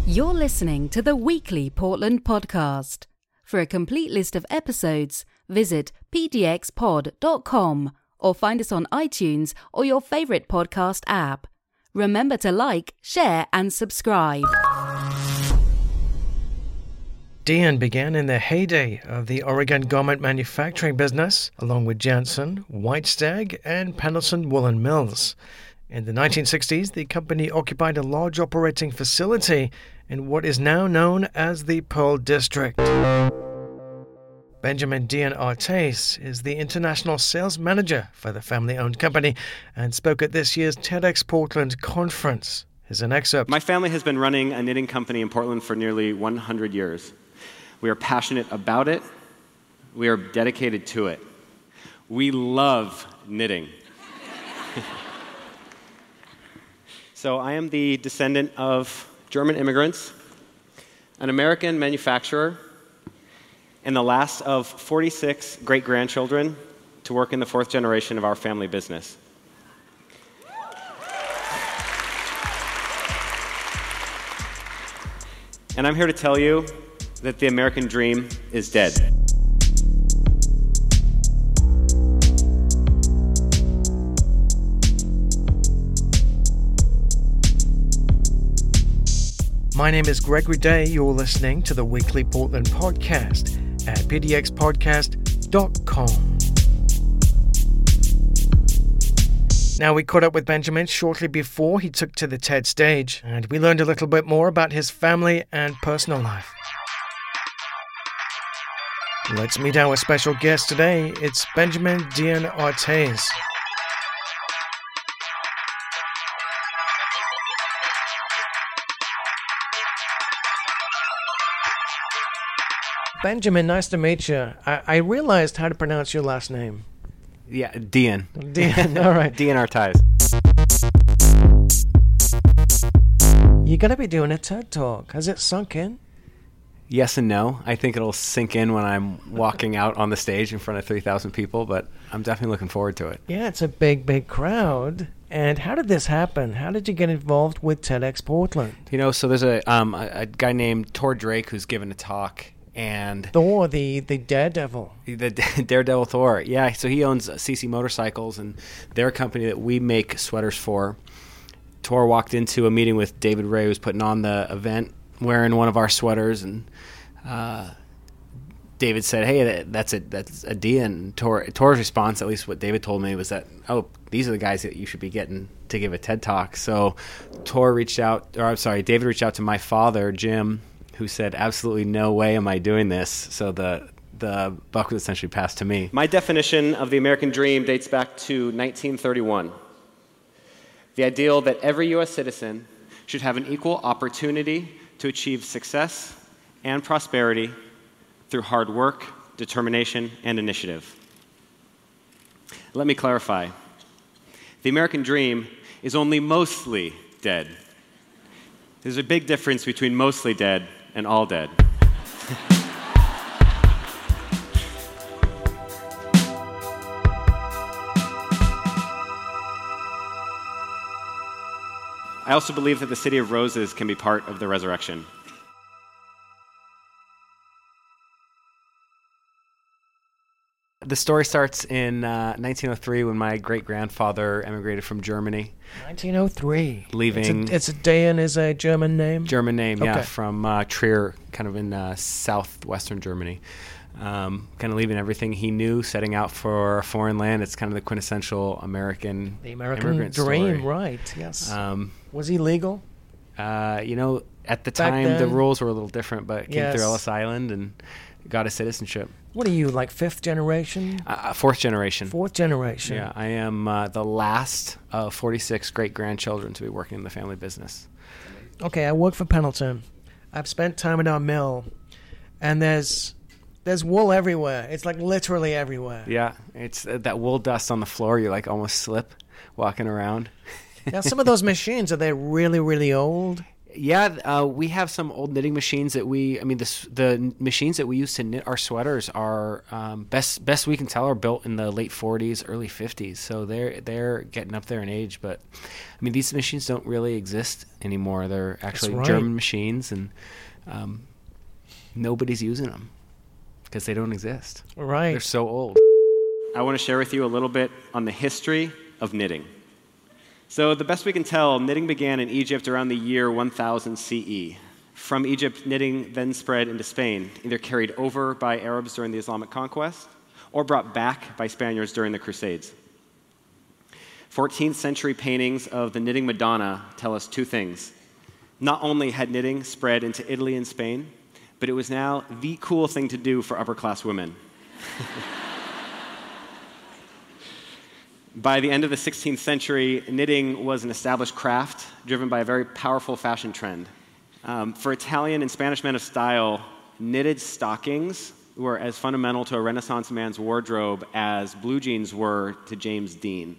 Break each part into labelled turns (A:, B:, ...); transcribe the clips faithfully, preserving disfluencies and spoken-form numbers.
A: You're listening to the Weekly Portland Podcast. For a complete list of episodes, visit p d x pod dot com or find us on iTunes or your favorite podcast app. Remember to like, share, and subscribe.
B: Dean began in the heyday of the Oregon garment manufacturing business, along with Jantzen, White Stag, and Pendleton Woolen Mills. In the nineteen sixties, the company occupied a large operating facility in what is now known as the Pearl District. Benjamin Dean Artes is the international sales manager for the family-owned company and spoke at this year's TEDx Portland conference. Here's an excerpt.
C: My family has been running a knitting company in Portland for nearly one hundred years. We are passionate about it. We are dedicated to it. We love knitting. So I am the descendant of German immigrants, an American manufacturer, and the last of forty-six great-grandchildren to work in the fourth generation of our family business. And I'm here to tell you that the American dream is dead.
B: My name is Gregory Day. You're listening to the Weekly Portland Podcast at p d x podcast dot com. Now, we caught up with Benjamin shortly before he took to the TED stage, and we learned a little bit more about his family and personal life. Let's meet our special guest today. It's Benjamin Dean Artes. Benjamin, nice to meet you. I, I realized how to pronounce your last name.
C: Yeah, Dean.
B: Dean, all right.
C: Dean Artes.
B: You got to be doing a TED Talk. Has it sunk in?
C: Yes and no. I think it'll sink in when I'm walking out on the stage in front of three thousand people, but I'm definitely looking forward to it.
B: Yeah, it's a big, big crowd. And how did this happen? How did you get involved with TEDx Portland?
C: You know, so there's a um, a, a guy named Tor Drake who's given a talk. And
B: Thor, the, the daredevil.
C: The daredevil Thor, yeah. So he owns C C Motorcycles, and they're a company that we make sweaters for. Thor walked into a meeting with David Ray, who was putting on the event, wearing one of our sweaters, and uh, David said, "Hey, that, that's a that's a Dean." And Tor, Tor's response, at least what David told me, was that, "Oh, these are the guys that you should be getting to give a TED Talk." So Tor reached out, or I'm sorry, David reached out to my father, Jim, who said, absolutely no way am I doing this. So the the buck was essentially passed to me. My definition of the American dream dates back to nineteen thirty-one. The ideal that every U S citizen should have an equal opportunity to achieve success and prosperity through hard work, determination, and initiative. Let me clarify. The American dream is only mostly dead. There's a big difference between mostly dead and all dead. I also believe that the City of Roses can be part of the resurrection. The story starts in uh, nineteen oh three when my great-grandfather emigrated from Germany.
B: nineteen oh three.
C: Leaving...
B: It's a, it's a Dean is a German name?
C: German name,
B: okay.
C: yeah, from uh, Trier, kind of in uh, southwestern Germany. Um, kind of leaving everything he knew, setting out for a foreign land. It's kind of the quintessential American
B: The American
C: immigrant
B: dream,
C: story.
B: right, yes.
C: Um,
B: Was he legal?
C: Uh, you know, at the
B: Back
C: time,
B: then,
C: the rules were a little different, but came
B: yes.
C: through Ellis Island and got a citizenship.
B: What are you, like fifth generation?
C: Uh, fourth generation.
B: Fourth generation.
C: Yeah, I am uh, the last of forty-six great-grandchildren to be working in the family business.
B: Okay, I work for Pendleton. I've spent time at our mill, and there's there's wool everywhere. It's like literally everywhere.
C: Yeah, it's uh, that wool dust on the floor. You like almost slip walking around.
B: Now, some of those machines, are they really, really old?
C: Yeah, uh, we have some old knitting machines that we. I mean, the the machines that we use to knit our sweaters are um, best best we can tell are built in the late forties, early fifties. So they're they're getting up there in age. But I mean, these machines don't really exist anymore. They're actually
B: right.
C: German machines, and um, nobody's using them because they don't exist.
B: Right.
C: They're so old. I want to share with you a little bit on the history of knitting. So the best we can tell, knitting began in Egypt around the year one thousand C E. From Egypt, knitting then spread into Spain, either carried over by Arabs during the Islamic conquest or brought back by Spaniards during the Crusades. fourteenth century paintings of the knitting Madonna tell us two things. Not only had knitting spread into Italy and Spain, but it was now the cool thing to do for upper-class women. By the end of the sixteenth century, knitting was an established craft driven by a very powerful fashion trend. Um, for Italian and Spanish men of style, knitted stockings were as fundamental to a Renaissance man's wardrobe as blue jeans were to James Dean.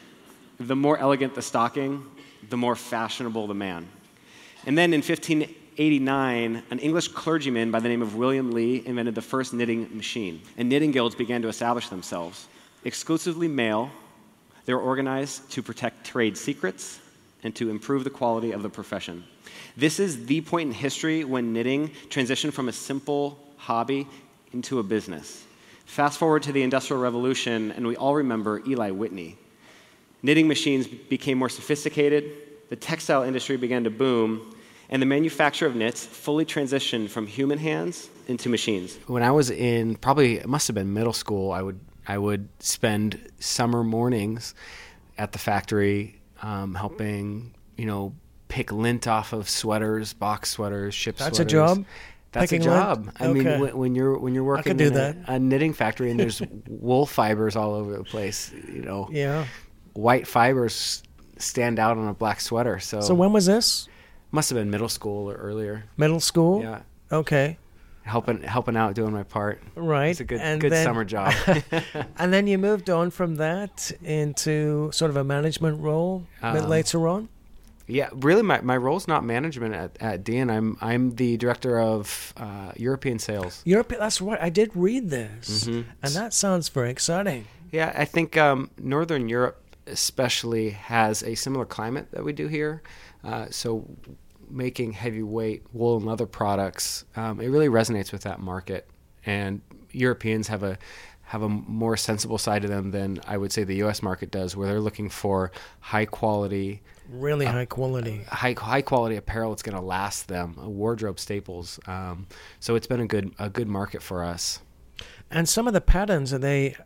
C: The more elegant the stocking, the more fashionable the man. And then in fifteen eighty-nine, an English clergyman by the name of William Lee invented the first knitting machine, and knitting guilds began to establish themselves. Exclusively male, they were organized to protect trade secrets and to improve the quality of the profession. This is the point in history when knitting transitioned from a simple hobby into a business. Fast forward to the Industrial Revolution, and we all remember Eli Whitney. Knitting machines became more sophisticated, the textile industry began to boom, and the manufacture of knits fully transitioned from human hands into machines. When I was in, probably, it must have been middle school, I would I would spend summer mornings at the factory um, helping, you know, pick lint off of sweaters, box sweaters, ship
B: That's
C: sweaters.
B: That's a job?
C: That's
B: Picking
C: a job.
B: lint?
C: I
B: okay.
C: mean, when, when you're when you're working
B: do
C: in
B: that.
C: a, a knitting factory and there's wool fibers all over the place, you know,
B: yeah,
C: white fibers stand out on a black sweater. So,
B: so when was this?
C: Must have been middle school or earlier.
B: Middle school?
C: Yeah.
B: Okay.
C: Helping helping out, doing my part.
B: Right.
C: It's a good
B: and
C: good
B: then,
C: summer job.
B: And then you moved on from that into sort of a management role a bit
C: Um,
B: later on?
C: Yeah, really, my, my role's not management at, at D N. I'm I'm the director of uh, European sales.
B: Europe, that's right. I did read this,
C: Mm-hmm.
B: and that sounds very exciting.
C: Yeah, I think um, Northern Europe especially has a similar climate that we do here. Uh, so making heavyweight wool and leather products, um, it really resonates with that market. And Europeans have a have a more sensible side to them than I would say the U S market does, where they're looking for high quality,
B: Really
C: uh,
B: high quality.
C: high high quality apparel that's going to last them, wardrobe staples. Um, so it's been a good a good market for us.
B: And some of the patterns, are they,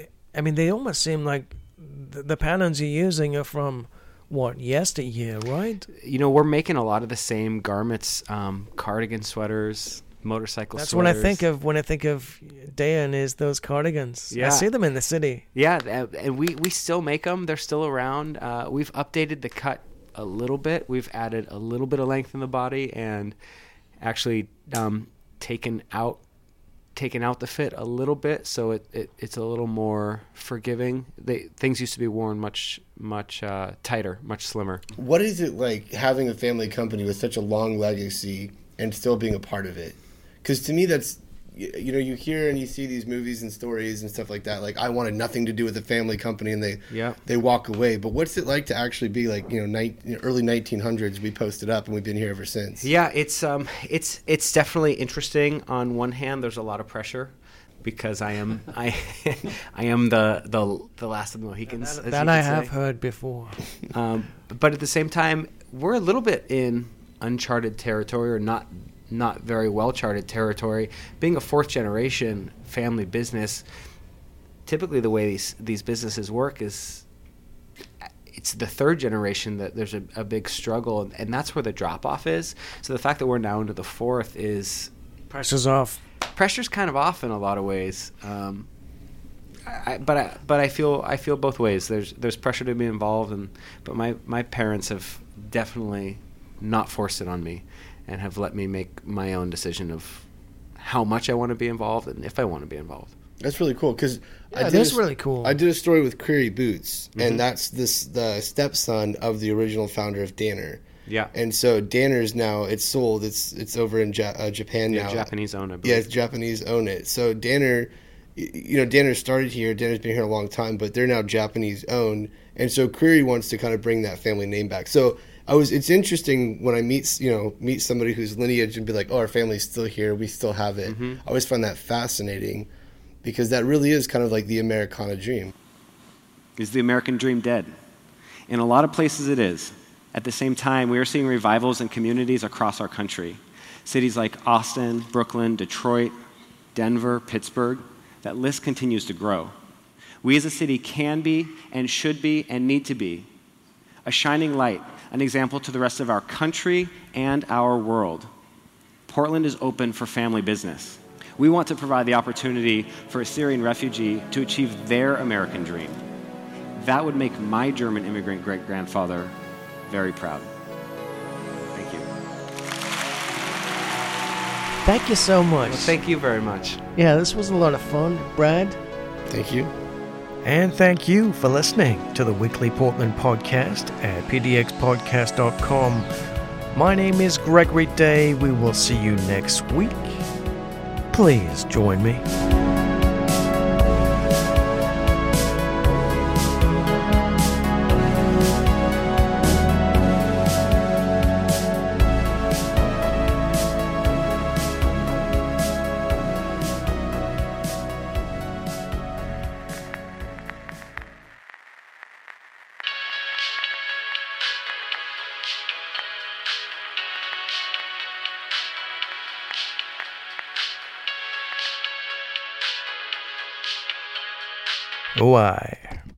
B: I mean, they almost seem like the, the patterns you're using are from, what, yesteryear, right?
C: You know, we're making a lot of the same garments, um, cardigan sweaters, motorcycle
B: That's
C: sweaters.
B: what I think of when I think of Dayan, is those cardigans.
C: Yeah.
B: I see them in the city.
C: Yeah, th- and we, we still make them. They're still around. Uh, we've updated the cut a little bit. We've added a little bit of length in the body and actually um, taken out taken out the fit a little bit, so it, it it's a little more forgiving. They, things used to be worn much much uh, tighter, much slimmer.
D: What is it like having a family company with such a long legacy and still being a part of it? Because to me, that's, you know, you hear and you see these movies and stories and stuff like that. Like, I wanted nothing to do with a family company, and they
C: Yeah.
D: they walk away. But what's it like to actually be like, you know, ni- early nineteen hundreds? We posted up, and we've been here ever since.
C: Yeah, it's um, it's it's definitely interesting. On one hand, there's a lot of pressure because I am I I am the the, the last of the Mohicans.
B: That,
C: as
B: that
C: you
B: I
C: could
B: have
C: say.
B: heard before.
C: Um, but at the same time, we're a little bit in uncharted territory, or not not very well charted territory. Being a fourth generation family business, typically the way these these businesses work is it's the third generation that there's a, a big struggle, and, and that's where the drop off is. So the fact that we're now into the fourth is
B: Pressure's off.
C: pressure's kind of off in a lot of ways. Um, I, but I but I feel I feel both ways. There's there's pressure to be involved, and but my, my parents have definitely not forced it on me, and have let me make my own decision of how much I want to be involved and if I want to be involved.
D: That's really cool, because
B: Yeah, it is really cool.
D: I did a story with Query Boots,
C: Mm-hmm.
D: and that's this the stepson of the original founder of Danner.
C: Yeah.
D: And so Danner's now, it's sold. It's it's over in ja- uh, Japan
C: Yeah,
D: now.
C: Japanese owned, I believe.
D: Yeah, it's Japanese own it. So Danner, y- you know, Danner started here. Danner's been here a long time, but they're now Japanese owned. And so Creary wants to kind of bring that family name back. So I was. It's interesting when I meet, you know, meet somebody whose lineage and be like, oh, our family's still here. We still have it.
C: Mm-hmm.
D: I always find that fascinating because that really is kind of like the Americana dream.
C: Is the American dream dead? In a lot of places it is. At the same time, we are seeing revivals in communities across our country. Cities like Austin, Brooklyn, Detroit, Denver, Pittsburgh, that list continues to grow. We as a city can be and should be and need to be a shining light, an example to the rest of our country and our world. Portland is open for family business. We want to provide the opportunity for a Syrian refugee to achieve their American dream. That would make my German immigrant great-grandfather very proud. Thank you.
B: Thank you so much.
C: Well, thank you very much.
B: Yeah, this was a lot of fun. Brad?
D: Thank you.
B: And thank you for listening to the Weekly Portland podcast at p d x podcast dot com. My name is Gregory Day. We will see you next week. Please join me. Oh, I.